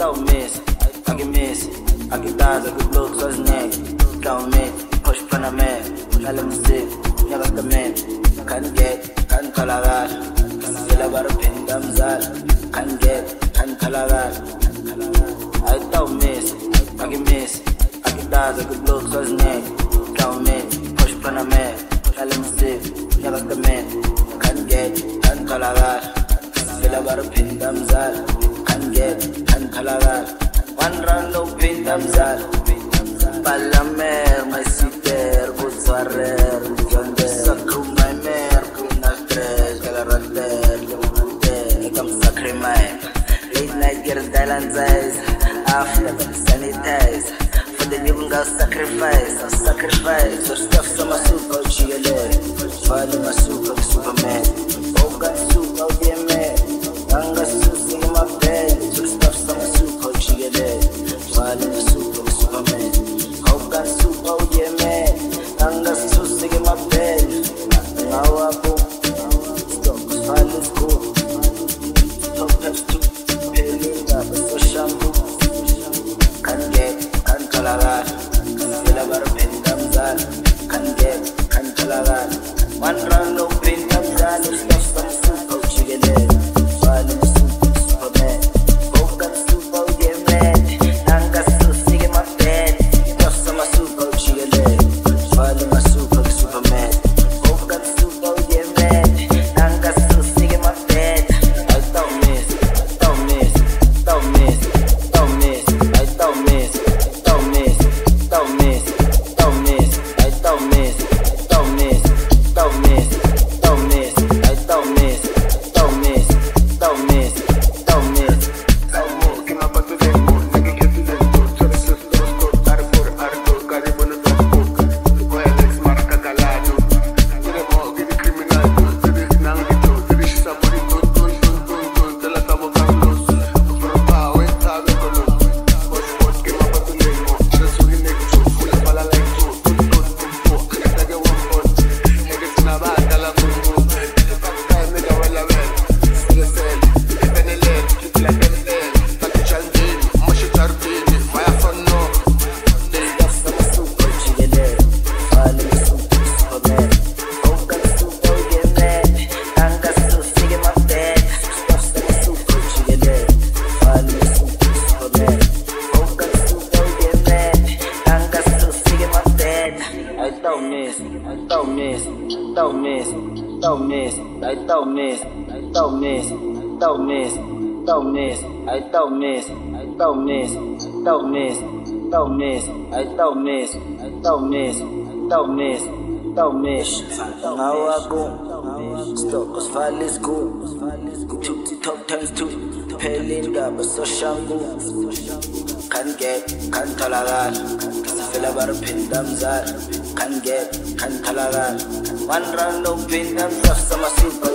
miss, akitaza kublok soznek, mit, push panamer, alamusik, nyabakamen, kan get, kan kalagar, sila barapin damzal, kan get, kan kalagar. miss, akitaza kublok soznek, mit, push panamer, alamusik, nyabakamen, kan get, kan kalagar, sila barapin damzal, kan get, kan kalagar. One round of pin damzal, Palamer, my sister, Buzarer, Yonde, Sakru, my mare, Kunakre, Galarante, Yonde, Come Sakrimai. Late night, get a Thailand eyes, after them sanitize. For the new girl, sacrifice, or stuff some super chile, Fali Masuka, Superman, Oga Suka, Yeme, Anga Susi, my bed, or stuff some super chile, Fali Masuka, Superman. Oga Suka, Yeme, Anga Susi, my bed, now I go, stop, Fali school, top have to, Pelinda, so shampoo, can get, can kalagar, Sila barapin damzal, can get, can kalagar. One round of pin damzal, stuff some super chile, Fali Masuka, Superman. Oga Suka, Yeme, Anga Susi, my bed, stuff some super chile, Fali Masuka, Superman. Oga Suka, Yeme, Anga Susi, my bed. I don't miss, now I go, stop, cause Fali school, took the top times two, Pelinda, but so shampoo, can get, can kalagar, Sila barapin damzal, can get, can kalagar. One round of pin damzal, sama super